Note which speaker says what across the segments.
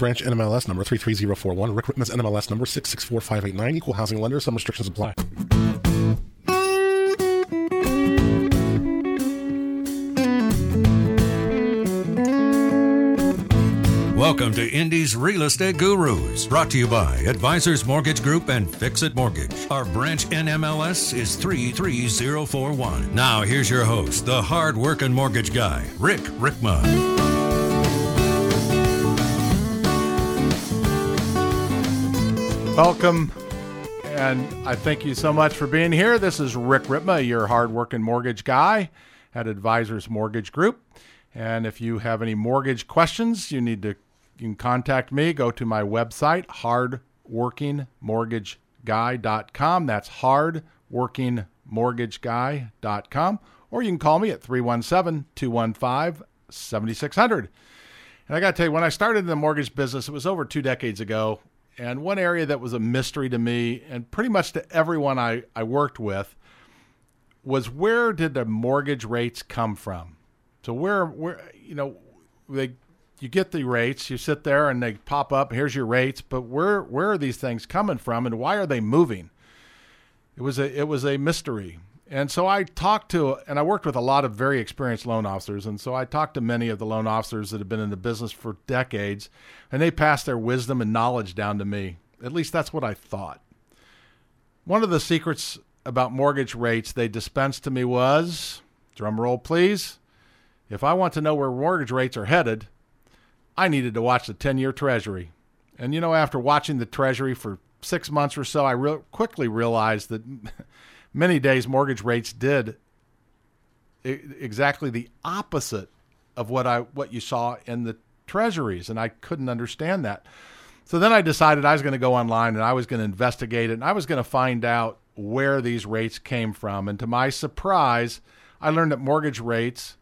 Speaker 1: Branch NMLS number 33041. Rick Rittman's NMLS number 664589. Equal housing lender. Some restrictions apply.
Speaker 2: Welcome to Indy's Real Estate Gurus, brought to you by Advisors Mortgage Group and Fix-It Mortgage. Our branch NMLS is 33041. Now here's your host, the hard-working mortgage guy, Rick Rickman.
Speaker 3: Welcome, and I thank you so much for being here. This is Rick Rittma, your hard-working mortgage guy at Advisors Mortgage Group. And if you have any mortgage questions, you can contact me. Go to my website, hardworkingmortgageguy.com. That's hardworkingmortgageguy.com. Or you can call me at 317-215-7600. And I got to tell you, when I started in the mortgage business, it was over 2 decades ago. And one area that was a mystery to me and pretty much to everyone I worked with was, where did the mortgage rates come from? So where you get the rates, you sit there and they pop up, here's your rates, but where are these things coming from and why are they moving? It was a mystery. And so I worked with a lot of very experienced loan officers, and so I talked to many of the loan officers that have been in the business for decades, and they passed their wisdom and knowledge down to me. At least that's what I thought. One of the secrets about mortgage rates they dispensed to me was, drum roll please, if I want to know where mortgage rates are headed, I needed to watch the 10-year Treasury. And, after watching the Treasury for 6 months or so, I quickly realized that many days mortgage rates did exactly the opposite of what you saw in the Treasuries, and I couldn't understand that. So then I decided I was going to go online and I was going to investigate it, and I was going to find out where these rates came from. And to my surprise, I learned that mortgage rates,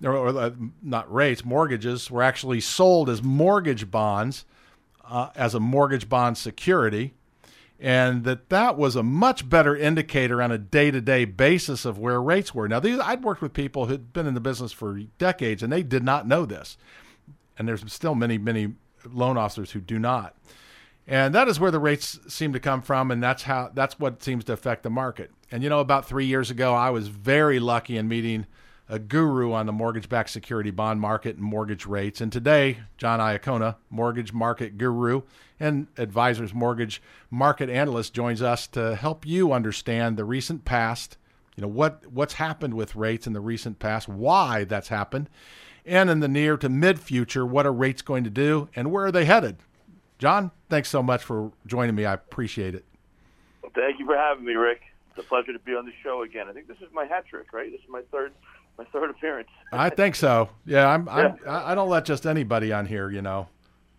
Speaker 3: mortgages were actually sold as mortgage bonds, as a mortgage bond security, and that was a much better indicator on a day-to-day basis of where rates were. Now, I'd worked with people who'd been in the business for decades, and they did not know this. And there's still many, many loan officers who do not. And that is where the rates seem to come from, and that's what seems to affect the market. And, about 3 years ago, I was very lucky in meeting a guru on the mortgage-backed security bond market and mortgage rates. And today, John Iacona, mortgage market guru and Advisors Mortgage market analyst, joins us to help you understand the recent past, what's happened with rates in the recent past, why that's happened, and in the near to mid-future, what are rates going to do and where are they headed? John, thanks so much for joining me. I appreciate it.
Speaker 4: Well, thank you for having me, Rick. It's a pleasure to be on the show again. I think this is my hat trick, right? This is my third appearance.
Speaker 3: I think so. Yeah, I don't let just anybody on here,
Speaker 4: You have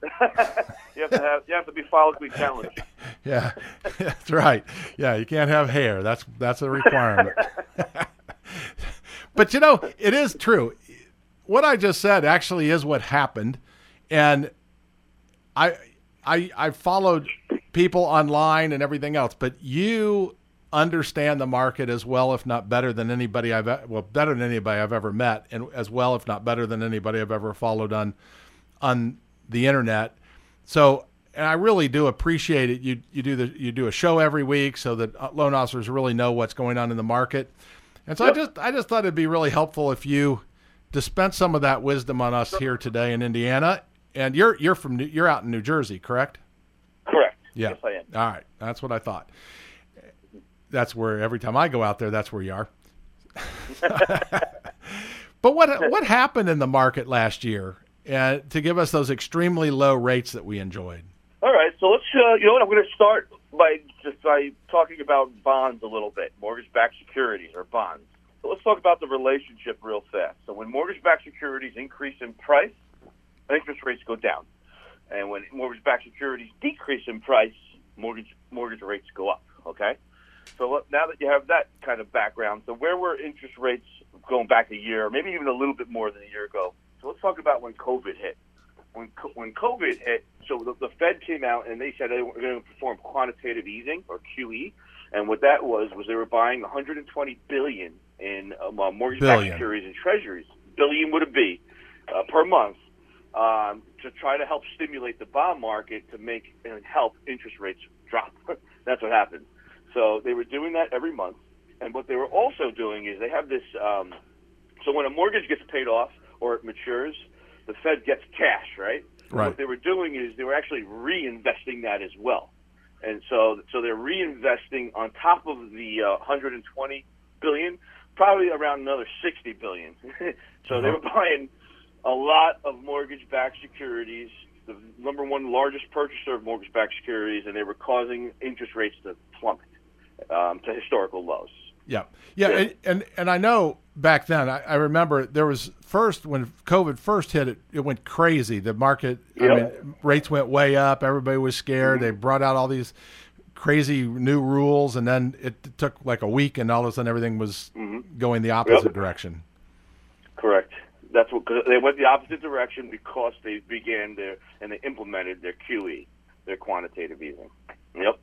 Speaker 4: to be follically challenged.
Speaker 3: Yeah, that's right. Yeah, you can't have hair. That's a requirement. But it is true. What I just said actually is what happened, and I followed people online and everything else, but you understand the market as well, if not better than anybody better than anybody I've ever met, and as well, if not better than anybody I've ever followed on the internet. So, and I really do appreciate it. You do a show every week so that loan officers really know what's going on in the market. And so yep. I just thought it'd be really helpful if you dispense some of that wisdom on us here today in Indiana. And you're out in New Jersey, correct?
Speaker 4: Correct.
Speaker 3: Yeah.
Speaker 4: Yes, I am.
Speaker 3: All right. That's what I thought. That's where every time I go out there, that's where you are. But what happened in the market last year to give us those extremely low rates that we enjoyed?
Speaker 4: All right, so let's. I'm going to start by talking about bonds a little bit, mortgage-backed securities or bonds. So let's talk about the relationship real fast. So when mortgage-backed securities increase in price, interest rates go down, and when mortgage-backed securities decrease in price, mortgage rates go up. Okay. So now that you have that kind of background, so where were interest rates going back a year, maybe even a little bit more than a year ago? So let's talk about when COVID hit. When COVID hit, so the Fed came out and they said they were going to perform quantitative easing, or QE, and what that was they were buying $120 billion in mortgage-backed securities and treasuries. Billion would it be per month? to try to help stimulate the bond market to make and help interest rates drop. That's what happened. So they were doing that every month. And what they were also doing is they have this so when a mortgage gets paid off or it matures, the Fed gets cash, right?
Speaker 3: Right.
Speaker 4: What they were doing is they were actually reinvesting that as well. And so they're reinvesting on top of the 120 billion, probably around another 60 billion. So they were buying a lot of mortgage-backed securities, the number one largest purchaser of mortgage-backed securities, and they were causing interest rates to plummet to historical lows.
Speaker 3: Yeah. And I know back then, I remember there was first, when COVID first hit, it went crazy. The market,
Speaker 4: Yep.
Speaker 3: I mean, rates went way up. Everybody was scared. They brought out all these crazy new rules, and then it took like a week, and all of a sudden everything was going the opposite direction.
Speaker 4: Correct. That's what, cause they went the opposite direction because they began and they implemented their QE, their quantitative easing. Yep.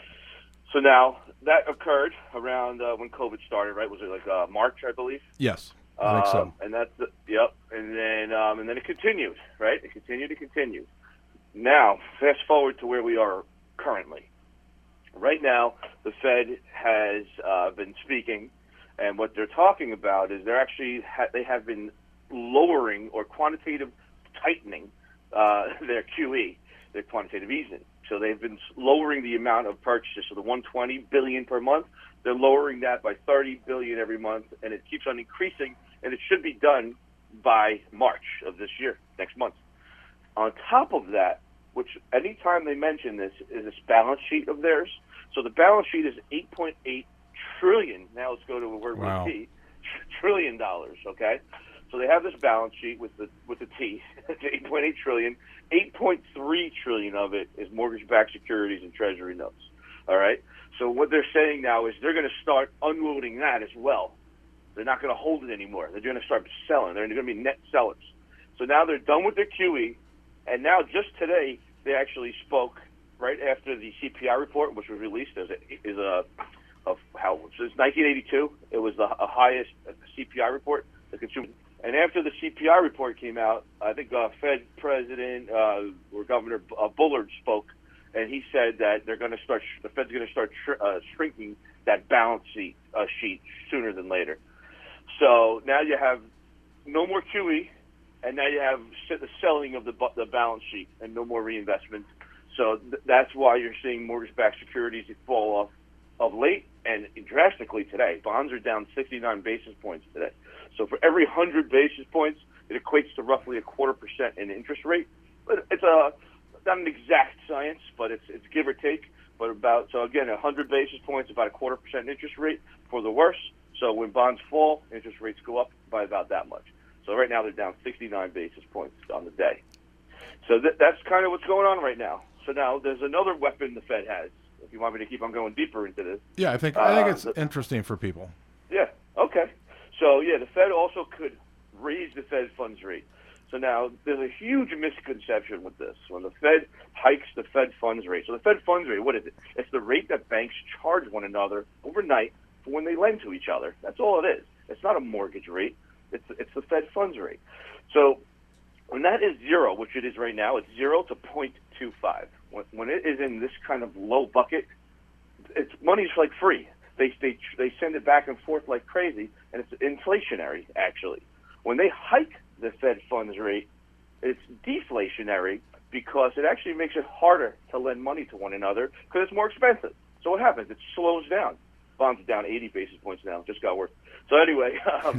Speaker 4: So now that occurred around when COVID started, right? Was it like March, I believe?
Speaker 3: Yes, I think so.
Speaker 4: And that's and then it continued, right? It continued. Now, fast forward to where we are currently. Right now, the Fed has been speaking, and what they're talking about is they're actually they have been lowering or quantitative tightening their QE, their quantitative easing. So they've been lowering the amount of purchases. So the 120 billion per month, they're lowering that by 30 billion every month, and it keeps on increasing, and it should be done by March of this year, next month. On top of that, which anytime they mention this, is this balance sheet of theirs. So the balance sheet is $8.8 trillion. Now let's go to a word
Speaker 3: Wow.
Speaker 4: with T, $1 trillion, okay? So they have this balance sheet with the T, it's $8.8 trillion. $8.3 trillion of it is mortgage-backed securities and treasury notes. All right? So what they're saying now is they're going to start unloading that as well. They're not going to hold it anymore. They're going to start selling. They're going to be net sellers. So now they're done with their QE, and now just today they actually spoke right after the CPI report, which was released since 1982. It was the highest CPI report, the consumer. And after the CPI report came out, I think Fed President or Governor Bullard spoke, and he said that the Fed's going to start shrinking that balance sheet sooner than later. So now you have no more QE, and now you have the selling of the balance sheet and no more reinvestment. So that's why you're seeing mortgage-backed securities fall off of late and drastically today. Bonds are down 69 basis points today. So for every 100 basis points, it equates to roughly 0.25% in interest rate. But it's not an exact science, but it's give or take. But so again, 100 basis points, about 0.25% interest rate for the worst. So when bonds fall, interest rates go up by about that much. So right now they're down 69 basis points on the day. So that's kind of what's going on right now. So now there's another weapon the Fed has. If you want me to keep on going deeper into this.
Speaker 3: Yeah, I think it's interesting for people.
Speaker 4: Yeah, okay. So, yeah, the Fed also could raise the Fed funds rate. So now there's a huge misconception with this. When the Fed hikes the Fed funds rate, so the Fed funds rate, what is it? It's the rate that banks charge one another overnight for when they lend to each other. That's all it is. It's not a mortgage rate. It's the Fed funds rate. So when that is zero, which it is right now, it's 0 to 0.25. When it is in this kind of low bucket, money's like free. They send it back and forth like crazy, and it's inflationary, actually. When they hike the Fed funds rate, it's deflationary because it actually makes it harder to lend money to one another because it's more expensive. So what happens? It slows down. Bonds are down 80 basis points now. Just got worse. So anyway,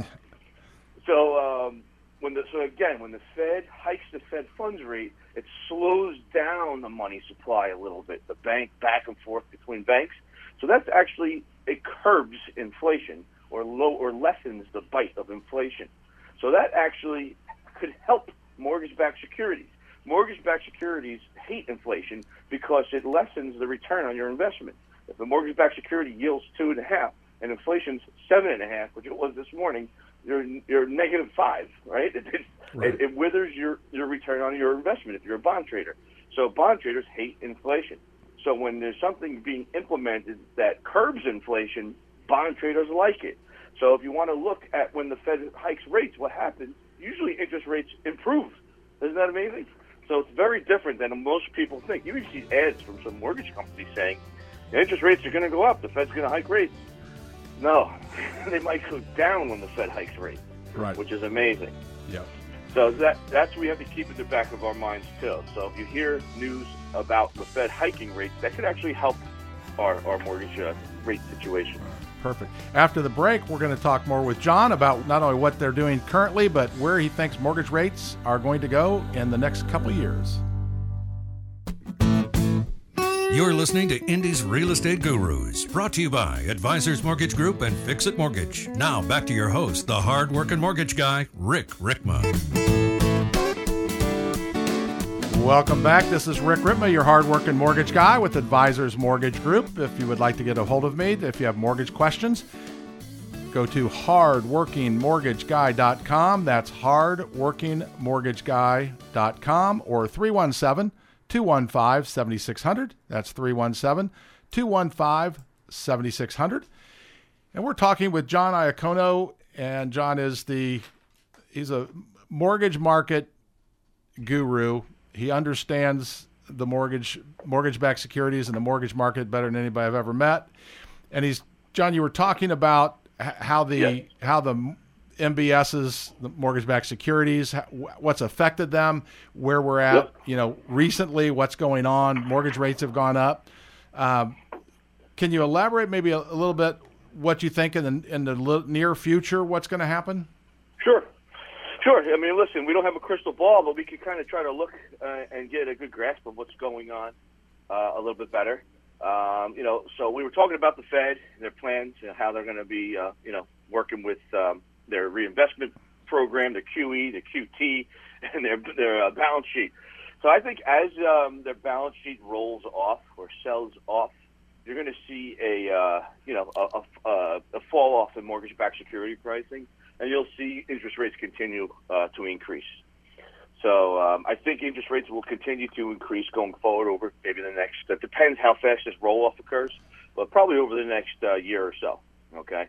Speaker 4: when the Fed hikes the Fed funds rate, it slows down the money supply a little bit, the bank back and forth between banks. So that's actually, it curbs inflation or lessens the bite of inflation. So that actually could help mortgage-backed securities. Mortgage-backed securities hate inflation because it lessens the return on your investment. If a mortgage-backed security yields 2.5 and inflation's 7.5, which it was this morning, you're -5, right? It withers your return on your investment if you're a bond trader. So bond traders hate inflation. So when there's something being implemented that curbs inflation, bond traders like it. So if you want to look at when the Fed hikes rates, what happens? Usually interest rates improve Isn't that amazing? So it's very different than most people think. You even see ads from some mortgage companies saying the interest rates are going to go up. The Fed's going to hike rates. No, they might go down when the Fed hikes rates,
Speaker 3: Right.
Speaker 4: which is amazing.
Speaker 3: Yep.
Speaker 4: So that's what we have to keep in the back of our minds too. So if you hear news about the Fed hiking rates, that could actually help our mortgage rate situation.
Speaker 3: Perfect. After the break, we're going to talk more with John about not only what they're doing currently, but where he thinks mortgage rates are going to go in the next couple of years.
Speaker 2: You're listening to Indy's Real Estate Gurus, brought to you by Advisors Mortgage Group and Fix It Mortgage. Now back to your host, the hard-working mortgage guy, Rick Rickma.
Speaker 3: Welcome back. This is Rick Rickma, your hard-working mortgage guy with Advisors Mortgage Group. If you would like to get a hold of me, if you have mortgage questions, go to hardworkingmortgageguy.com. That's hardworkingmortgageguy.com or 317-215-7600. That's 317-215-7600. And we're talking with John Iacono, and John is he's a mortgage market guru. He understands the mortgage-backed securities and the mortgage market better than anybody I've ever met. And John, you were talking about how the MBSs, the mortgage-backed securities, what's affected them, where we're at, recently, what's going on. Mortgage rates have gone up. Can you elaborate maybe a little bit what you think in the near future, what's going to happen?
Speaker 4: Sure. I mean, listen, we don't have a crystal ball, but we can kind of try to look and get a good grasp of what's going on a little bit better. So we were talking about the Fed, their plans, how they're going to be, working with their reinvestment program, the QE, the QT, and their balance sheet. So I think as their balance sheet rolls off or sells off, you're going to see a fall off in mortgage-backed security pricing, and you'll see interest rates continue to increase. So I think interest rates will continue to increase going forward over maybe the next, it depends how fast this roll-off occurs, but probably over the next year or so, okay?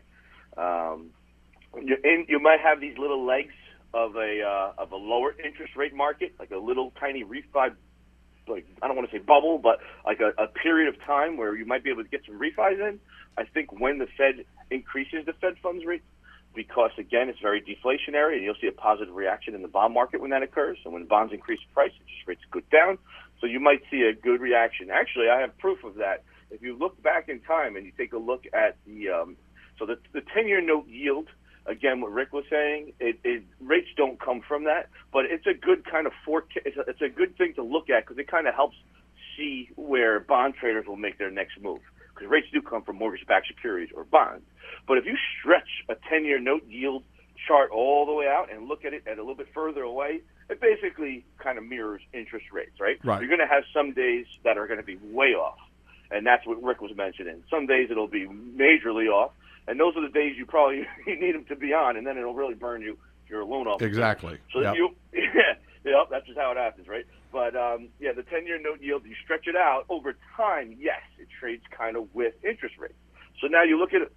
Speaker 4: You might have these little legs of a lower interest rate market, like a little tiny refi, like I don't want to say bubble, but like a period of time where you might be able to get some refis in. I think when the Fed increases the Fed funds rate, because, again, it's very deflationary, and you'll see a positive reaction in the bond market when that occurs. And when bonds increase in price, interest rates go down. So you might see a good reaction. Actually, I have proof of that. If you look back in time and you take a look at the 10-year note yield, again, what Rick was saying, rates don't come from that, but it's a good kind of forecast. It's a good thing to look at because it kind of helps see where bond traders will make their next move. Because rates do come from mortgage-backed securities or bonds. But if you stretch a 10-year note yield chart all the way out and look at it at a little bit further away, it basically kind of mirrors interest rates, right?
Speaker 3: Right.
Speaker 4: You're going to have some days that are going to be way off, and that's what Rick was mentioning. Some days it'll be majorly off, and those are the days you probably need them to be on, and then it'll really burn you if you're a loan officer.
Speaker 3: Exactly.
Speaker 4: So
Speaker 3: yep.
Speaker 4: That's just how it happens, right? But, the 10-year note yield, you stretch it out over time, yes, it trades kind of with interest rates. So now you look at a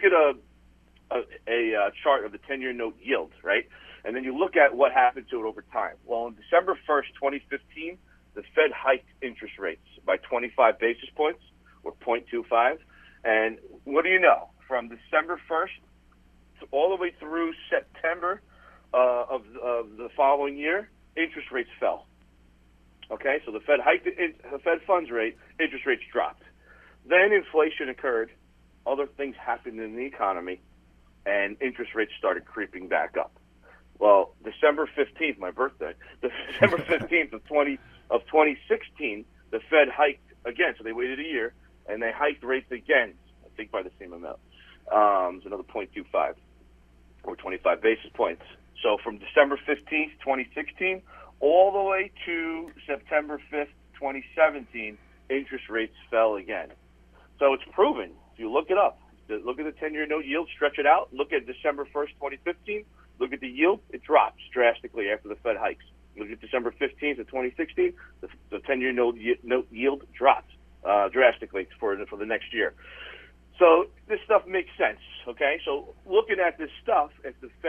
Speaker 4: chart of the 10-year note yield, right? And then you look at what happened to it over time. Well, on December 1st, 2015, the Fed hiked interest rates by 25 basis points, or 0.25. And what do you know? From December 1st all the way through September of the following year, interest rates fell. Okay, so the Fed hiked the Fed funds rate, interest rates dropped. Then inflation occurred, other things happened in the economy, and interest rates started creeping back up. Well, December 15th, my birthday, December 15th of 2016, the Fed hiked again, so they waited a year, and they hiked rates again, I think by the same amount. It's another 0.25 or 25 basis points. So from December 15th, 2016, all the way to September 5th, 2017, interest rates fell again. So it's proven. If you look it up, look at the 10-year note yield, stretch it out, look at December 1st, 2015, look at the yield, it drops drastically after the Fed hikes. Look at December 15th of 2016, the 10-year note yield dropped drastically for the next year. So this stuff makes sense, okay? So looking at this stuff, if the Fed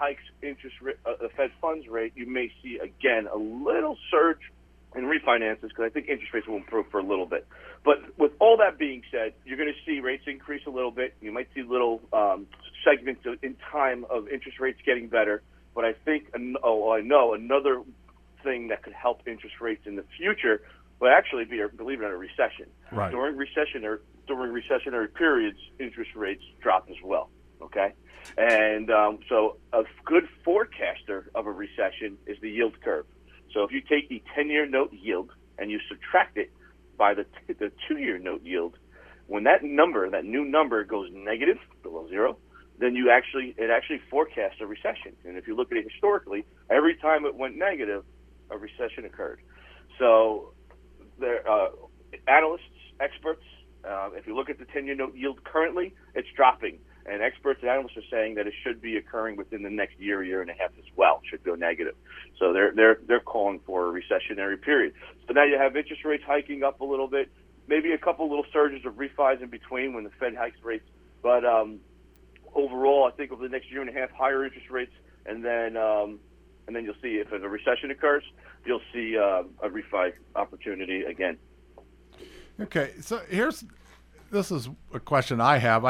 Speaker 4: hikes the Fed funds rate, you may see again a little surge in refinances because I think interest rates will improve for a little bit. But with all that being said, you're going to see rates increase a little bit. You might see little segments in time of interest rates getting better. But I think, I know another thing that could help interest rates in the future would actually be, believe it or not, a recession.
Speaker 3: Right.
Speaker 4: During recessionary periods, interest rates drop as well. Okay, and so a good forecaster of a recession is the yield curve. So if you take the 10-year note yield and you subtract it by the 2-year note yield, when that new number goes negative, below zero, then it actually forecasts a recession. And if you look at it historically, every time it went negative, a recession occurred. So there, analysts, experts, if you look at the 10-year note yield currently, it's dropping. And experts and analysts are saying that it should be occurring within the next year and a half as well. It should go negative. So they're calling for a recessionary period. So now you have interest rates hiking up a little bit, maybe a couple little surges of refis in between when the Fed hikes rates. But overall, I think over the next year and a half, higher interest rates, and then you'll see if a recession occurs, you'll see a refi opportunity again.
Speaker 3: Okay, so this is a question I have.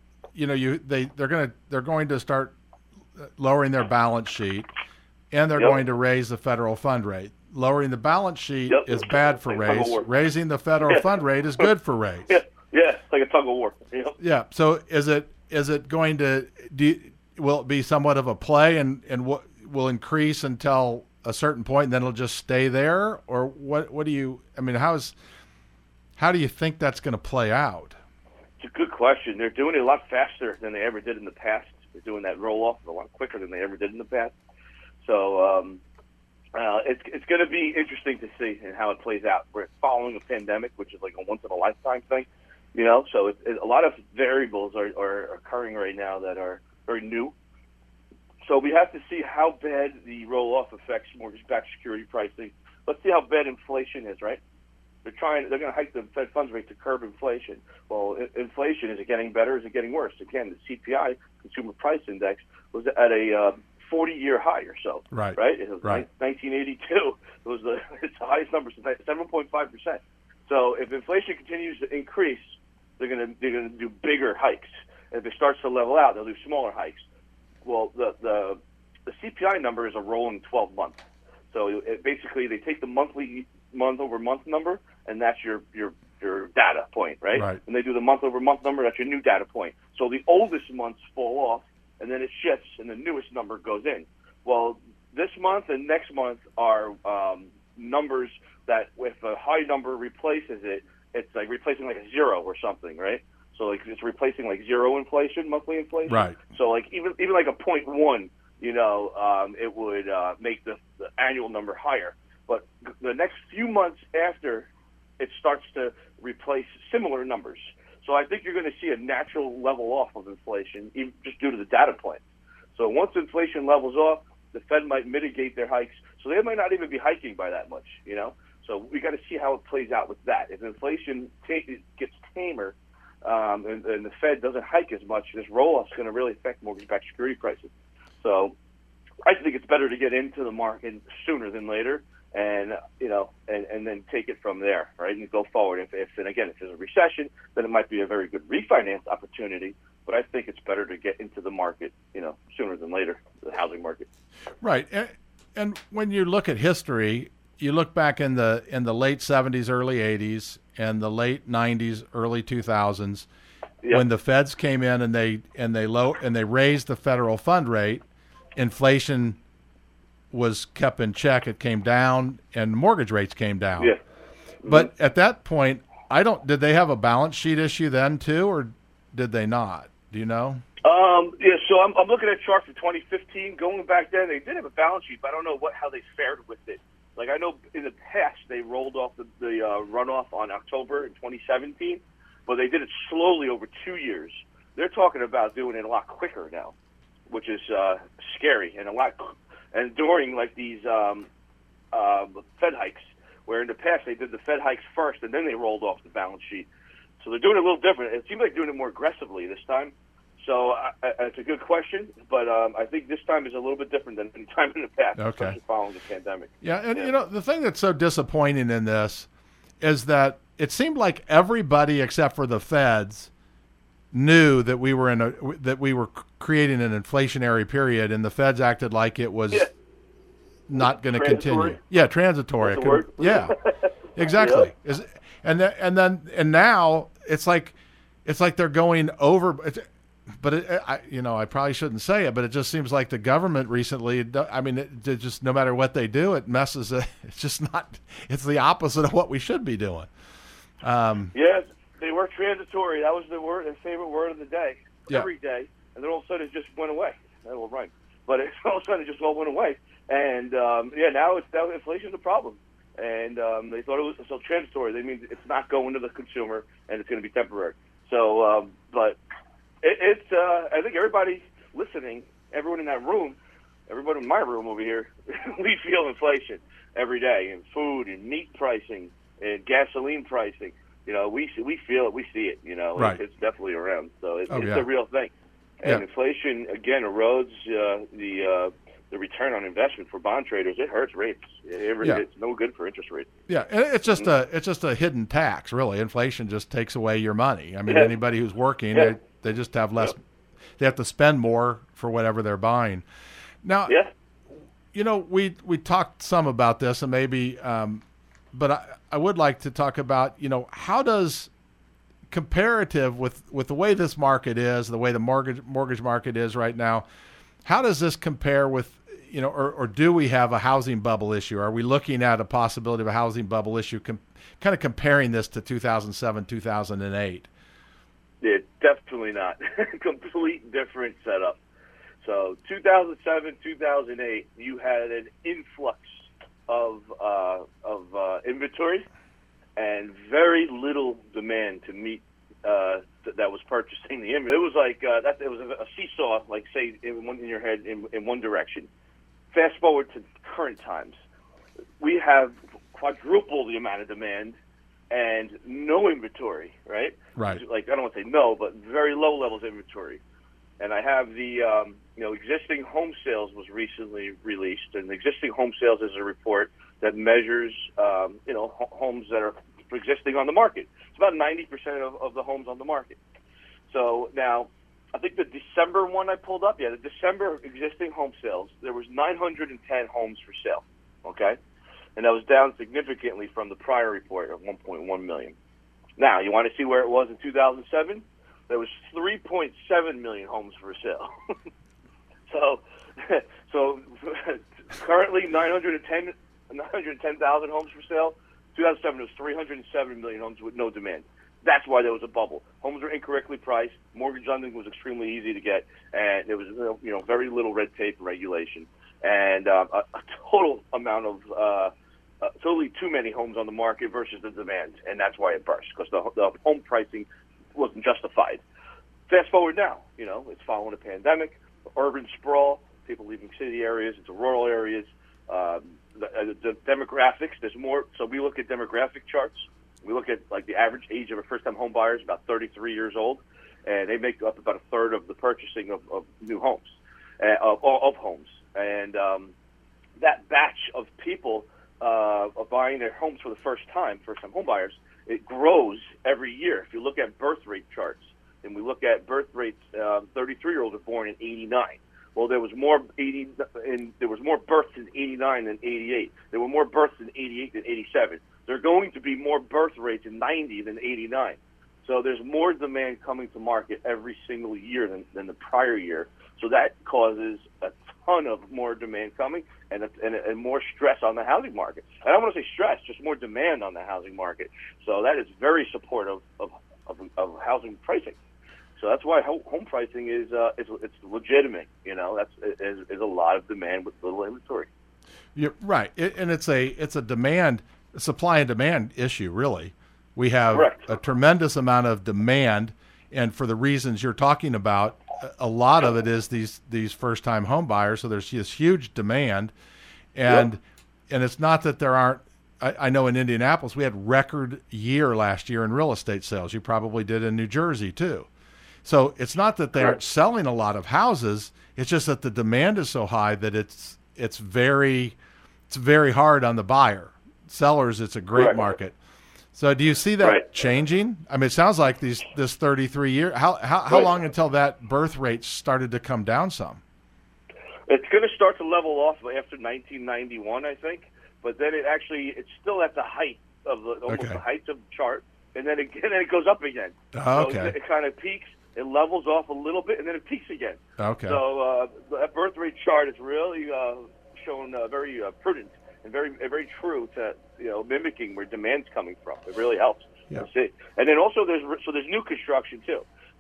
Speaker 3: They're going to start lowering their balance sheet, and they're going to raise the federal fund rate. Lowering the balance sheet is bad for rates. Raising the federal fund rate is good for rates.
Speaker 4: Yeah, it's like a tug of war.
Speaker 3: Yeah. So is it going to will it be somewhat of a play and will increase until a certain point and then it'll just stay there, or what do you? I mean, how do you think that's going to play out?
Speaker 4: It's a good question. They're doing it a lot faster than they ever did in the past. They're doing that roll-off a lot quicker than they ever did in the past. So it's going to be interesting to see how it plays out. We're following a pandemic, which is like a once-in-a-lifetime thing, So a lot of variables are occurring right now that are very new. So we have to see how bad the roll-off affects mortgage-backed security pricing. Let's see how bad inflation is, right? They're going to hike the Fed funds rate to curb inflation. Well, inflation, is it getting better? Is it getting worse? Again, the CPI, Consumer Price Index, was at a 40-year high or so.
Speaker 3: Right.
Speaker 4: It was 1982. It was it's the highest number since 7.5%. So if inflation continues to increase, they're going to do bigger hikes. If it starts to level out, they'll do smaller hikes. Well, the CPI number is a rolling 12 month. So basically, they take the month-over-month number, and that's your data point, right? And they do the month-over-month number, that's your new data point. So the oldest months fall off, and then it shifts, and the newest number goes in. Well, this month and next month are numbers that if a high number replaces it, it's like replacing like a zero or something, right? So like it's replacing like zero inflation, monthly inflation.
Speaker 3: Right.
Speaker 4: So like even like a 0.1, it would make the annual number higher. But the next few months after, it starts to replace similar numbers. So I think you're going to see a natural level off of inflation, even just due to the data points. So once inflation levels off, the Fed might mitigate their hikes. So they might not even be hiking by that much, So we got to see how it plays out with that. If inflation gets tamer and the Fed doesn't hike as much, this roll-off is going to really affect mortgage-backed security prices. So I think it's better to get into the market sooner than later. And and then take it from there, right? And go forward. If there's a recession, then it might be a very good refinance opportunity. But I think it's better to get into the market, sooner than later, the housing market.
Speaker 3: Right. And when you look at history, you look back in the late 70s, early 80s, and the late 90s, early 2000s, when the feds came in and they raised the federal fund rate, inflation was kept in check. It came down, and mortgage rates came down.
Speaker 4: Yeah. Mm-hmm.
Speaker 3: But at that point, did they have a balance sheet issue then too, or did they not? Do you know?
Speaker 4: So I'm looking at a chart for 2015. Going back then, they did have a balance sheet, but I don't know how they fared with it. Like I know in the past they rolled off the runoff on October in 2017, but they did it slowly over 2 years. They're talking about doing it a lot quicker now, which is scary and a lot. And during like these Fed hikes, where in the past they did the Fed hikes first and then they rolled off the balance sheet. So they're doing it a little different. It seems like doing it more aggressively this time. So it's a good question, but I think this time is a little bit different than any time in the past, especially following the pandemic.
Speaker 3: Yeah, and you know, the thing that's so disappointing in this is that it seemed like everybody except for the feds knew that we were creating an inflationary period, and the feds acted like it was not going to continue. Yeah, transitory.
Speaker 4: That's the word.
Speaker 3: Yeah, exactly. And now it's like they're going over. But I probably shouldn't say it, but it just seems like the government recently, I mean, it just, no matter what they do, it messes. It's just not, it's the opposite of what we should be doing.
Speaker 4: Yes, they were transitory. That was their favorite word of the day, every day. And then all of a sudden it just went away. That will rhyme. But all of a sudden it just all went away. And, now inflation's a problem. And they thought it was so transitory. They mean it's not going to the consumer and it's going to be temporary. So, but I think everybody listening, everyone in that room, everybody in my room over here, we feel inflation every day in food and meat pricing and gasoline pricing. You know, we feel it, we see it. You know,
Speaker 3: right.
Speaker 4: It's definitely around. So it's a real thing. And inflation again erodes the return on investment for bond traders. It hurts rates. It's no good for interest rates.
Speaker 3: Yeah, and it's just a hidden tax, really. Inflation just takes away your money. I mean, anybody who's working, they just have less. They have to spend more for whatever they're buying. Now, you know, we talked some about this, and maybe, but I would like to talk about, you know, how does comparative with the way this market is, the way the mortgage market is right now, how does this compare with, you know, or do we have a housing bubble issue? Are we looking at a possibility of a housing bubble issue, kind of comparing this to 2007, 2008?
Speaker 4: Yeah, definitely not. Complete different setup. So 2007, 2008, you had an influx of inventory and very little demand to meet that was purchasing the inventory. It was like it was a seesaw, like say in your head in one direction. Fast forward to current times, we have quadruple the amount of demand and no inventory, right?
Speaker 3: Right.
Speaker 4: Like, I don't want to say no, but very low levels of inventory. And I have the, existing home sales was recently released, and existing home sales is a report that measures, homes that are existing on the market. It's about 90% of the homes on the market. So now, I think the December one I pulled up, the December existing home sales, there was 910 homes for sale, okay? And that was down significantly from the prior report of 1.1 million. Now, you want to see where it was in 2007? There was 3.7 million homes for sale. So currently 910,000 homes for sale. 2007 was 307 million homes with no demand. That's why there was a bubble. Homes were incorrectly priced. Mortgage lending was extremely easy to get, and there was very little red tape and regulation, and a total amount of totally too many homes on the market versus the demand, and that's why it burst, because the home pricing wasn't justified. Fast forward now, it's following a pandemic, urban sprawl, people leaving city areas into rural areas. The demographics, there's more. So we look at demographic charts. We look at like the average age of a first-time home buyer is about 33 years old, and they make up about a third of the purchasing of new homes, of homes. And that batch of people buying their homes for the first-time home buyers, it grows every year. If you look at birth rate charts, and we look at birth rates, 33-year-olds were born in 89. Well, there was more births in 89 than 88. There were more births in 88 than 87. There are going to be more birth rates in 90 than 89. So there's more demand coming to market every single year than the prior year. So that causes a ton of more demand coming and more stress on the housing market. I don't want to say stress, just more demand on the housing market. So that is very supportive of housing pricing. So that's why home pricing is legitimate. That's a lot of demand with little inventory.
Speaker 3: You're right, and it's a supply and demand issue. Really, we have a tremendous amount of demand, and for the reasons you're talking about, a lot of it is these first time home buyers. So there's this huge demand, and it's not that there aren't. I know in Indianapolis we had record year last year in real estate sales. You probably did in New Jersey too. So it's not that they aren't selling a lot of houses. It's just that the demand is so high that it's very hard on the buyer. Sellers, it's a great market. So do you see that changing? I mean, it sounds like this 33 year. How long until that birth rate started to come down some?
Speaker 4: It's going to start to level off after 1991, I think. But then it's still at the height of the height of the chart, and then it goes up again.
Speaker 3: Okay.
Speaker 4: So it kind of peaks, it levels off a little bit, and then it peaks again.
Speaker 3: Okay.
Speaker 4: So that birth rate chart is really shown very prudent and very true to mimicking where demand's coming from. It really helps.
Speaker 3: Yeah.
Speaker 4: See. And then also there's new construction too.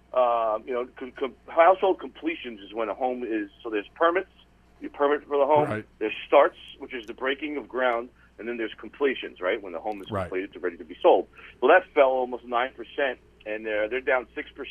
Speaker 4: Household completions is when a home is. So there's permits. You permit for the home.
Speaker 3: Right.
Speaker 4: There's starts, which is the breaking of ground, and then there's completions, right, when the home is completed to ready to be sold. Well, that fell almost 9%, and they're down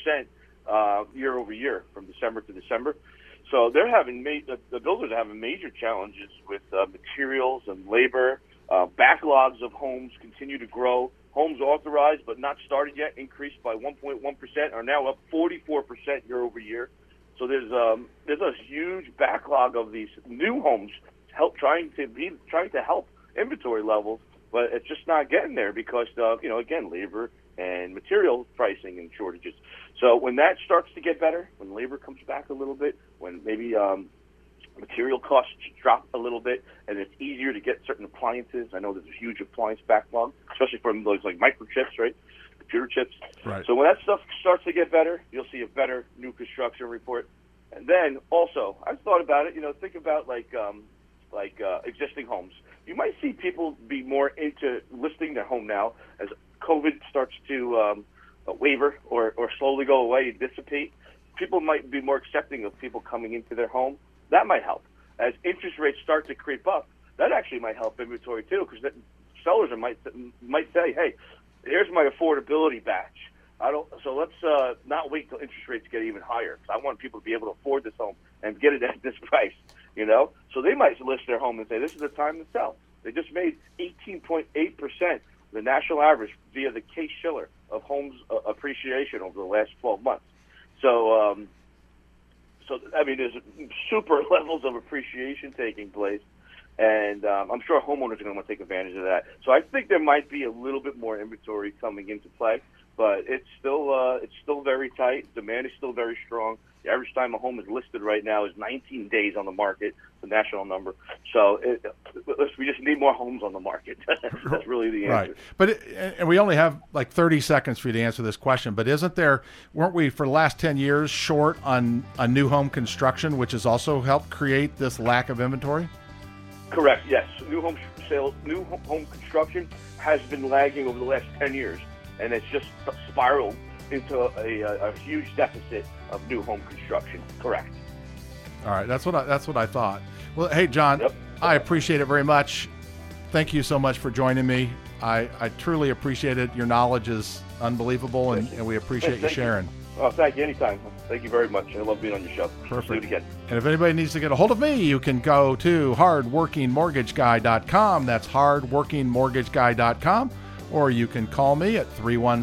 Speaker 4: 6% year over year from December to December. So they're having the builders are having major challenges with materials and labor. Backlogs of homes continue to grow. Homes authorized but not started yet increased by 1.1%, are now up 44% year over year. So there's a huge backlog of these new homes trying to help inventory levels, but it's just not getting there because of again, labor and material pricing and shortages. So when that starts to get better, when labor comes back a little bit, when maybe material costs drop a little bit, and it's easier to get certain appliances. I know there's a huge appliance backlog, especially from those like microchips, right? Computer chips.
Speaker 3: Right.
Speaker 4: So when that stuff starts to get better, you'll see a better new construction report. And then also, I've thought about it. Think about like existing homes. You might see people be more into listing their home now as COVID starts to waver or slowly go away and dissipate. People might be more accepting of people coming into their home. That might help. As interest rates start to creep up, that actually might help inventory too, because sellers might say, "Hey, here's my affordability badge. So let's not wait till interest rates get even higher. I want people to be able to afford this home and get it at this price." So they might list their home and say, "This is the time to sell." They just made 18.8%, the national average, via the Case-Shiller of homes appreciation over the last 12 months. So there's super levels of appreciation taking place, and I'm sure homeowners are going to want to take advantage of that. So I think there might be a little bit more inventory coming into play, but it's still very tight. Demand is still very strong. The average time a home is listed right now is 19 days on the market, the national number. So we just need more homes on the market. That's really the answer.
Speaker 3: Right. But and we only have like 30 seconds for you to answer this question, but weren't we for the last 10 years short on new home construction, which has also helped create this lack of inventory?
Speaker 4: Correct, yes. New home construction has been lagging over the last 10 years, and it's just spiraled into a huge deficit of new home construction. Correct.
Speaker 3: All right, that's what I thought. Well, hey, John, I appreciate it very much. Thank you so much for joining me. I truly appreciate it. Your knowledge is unbelievable, and we appreciate you sharing.
Speaker 4: Oh, thank you. Anytime. Thank you very much. I love being on your show.
Speaker 3: Perfect.
Speaker 4: Let's do it again.
Speaker 3: And if anybody needs to get a hold of me, you can go to hardworkingmortgageguy.com. That's hardworkingmortgageguy.com. Or you can call me at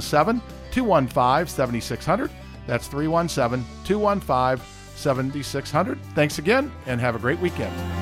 Speaker 3: 317-215-7600. That's 317-215-7600. Thanks again, and have a great weekend.